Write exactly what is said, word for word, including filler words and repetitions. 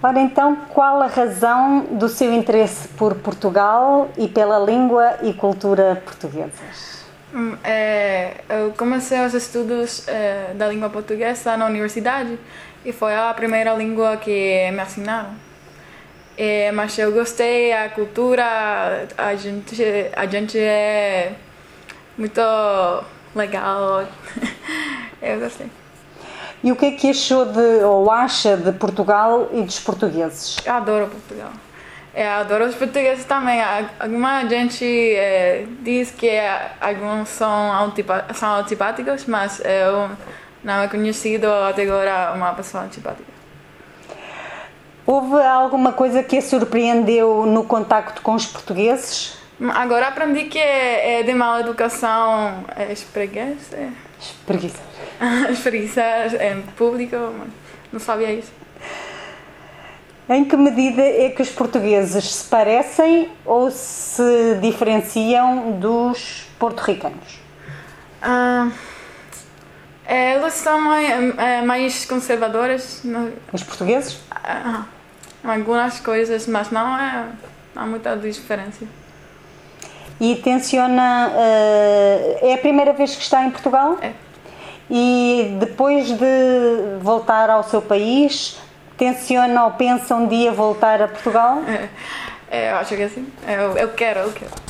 Ora então, qual a razão do seu interesse por Portugal e pela língua e cultura portuguesas? Hum, É, eu comecei os estudos é, da língua portuguesa na universidade e foi a primeira língua que me ensinaram. É, mas eu gostei, a cultura, a gente, a gente é muito legal. Eu gostei. E o que é que achou de, ou acha de Portugal e dos portugueses? Eu adoro Portugal. Eu adoro os portugueses também. Alguma gente é, diz que alguns são, antipa são antipáticos, mas eu não é conhecido até agora uma pessoa antipática. Houve alguma coisa que a surpreendeu no contacto com os portugueses? Agora aprendi que é de mal educação é espreguiça. Espreguiça. Espreguiça em público, mas não sabia isso. Em que medida é que os portugueses se parecem ou se diferenciam dos porto-ricanos? Ah, eles são mais, mais conservadores. Os portugueses? Ah, algumas coisas, mas não é não há muita diferença. E tenciona... Uh, é a primeira vez que está em Portugal? É. E depois de voltar ao seu país, tenciona ou pensa um dia voltar a Portugal? É, eu acho que sim. Eu, eu quero, eu quero.